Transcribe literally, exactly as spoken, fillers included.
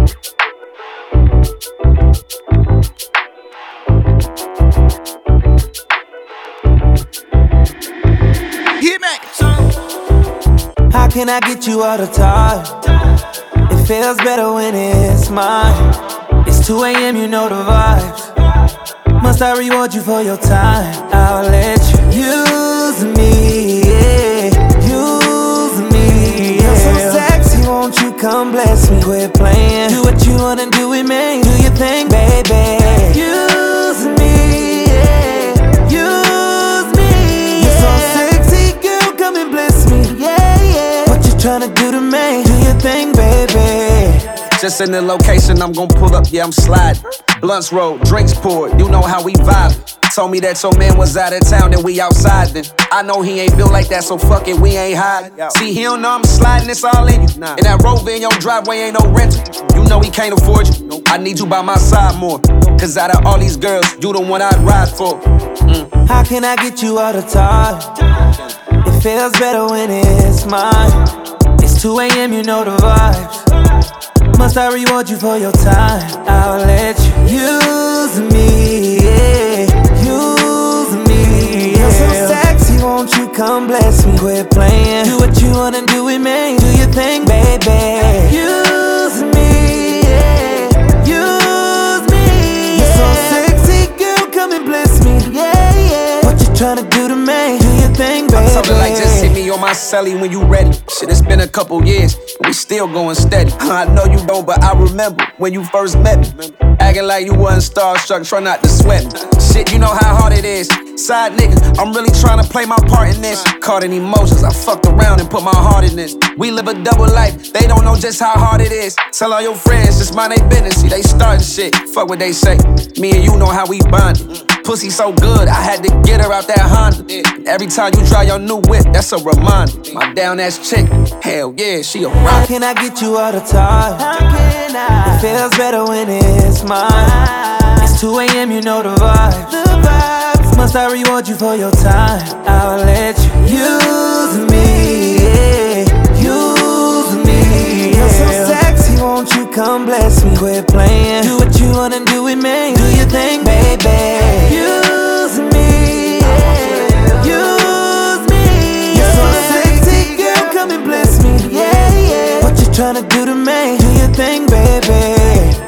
How can I get you all the time? It feels better when it's mine. It's two A M, you know the vibes. Must I reward you for your time? I'll let you use me, yeah. Use me, yeah. You're so sexy, won't you come bless me? Quit playing, do what you wanna do with me. Do your thing, baby. Use me, yeah. Use me, you're so sexy, girl, come and bless me, yeah, yeah. What you tryna do to me? Do your thing, baby. Just in the location, I'm gon' pull up, yeah, I'm sliding. Blunts rolled, drinks poured, you know how we vibe. Told me that your man was out of town and we outside then. I know he ain't built like that, so fuck it, we ain't hiding. See, he don't know I'm sliding, it's all in you. And that Rover in your driveway ain't no rental. You know he can't afford you. I need you by my side more. Cause out of all these girls, you the one I'd ride for. Mm. How can I get you all the time? It feels better when it's mine. It's two A M, you know the vibes. Must I reward you for your time? I'll let you use me, yeah. Use me, yeah. You're so sexy, won't you come bless me? Quit playing, do what you wanna do with me. Do your thing, baby. Use me, yeah. Use me, yeah. You're so sexy, girl, come and bless me, yeah, yeah. What you tryna do to me? Do your thing, baby. I'm talking like just hit me on my celly when you ready. Shit, it's been a couple years, we still going steady. I know you don't, but I remember when you first met me. Acting like you wasn't starstruck, try not to sweat me. Shit, you know how hard it is. Side nigga, I'm really trying to play my part in this. Caught in emotions, I fucked around and put my heart in this. We live a double life, they don't know just how hard it is. Tell all your friends, just mind they business. See, they starting shit, fuck what they say. Me and you know how we bonded. Pussy so good, I had to get her out that Honda. Every time you try your new whip, that's a reminder. My down ass chick, hell yeah, she a rock. How can I get you all the time? How can I? It feels better when it's mine. It's two A M, you know the vibes. The vibes. Must I reward you for your time? I'll let you use me, yeah. Use me, yeah. You're so sexy, won't you come bless me? Quit playing, do what you wanna do with me. Do your thing, baby. Use me, yeah. Use me, you're so sexy, girl, come and bless me, yeah, yeah. What you tryna do to me? Do your thing, baby.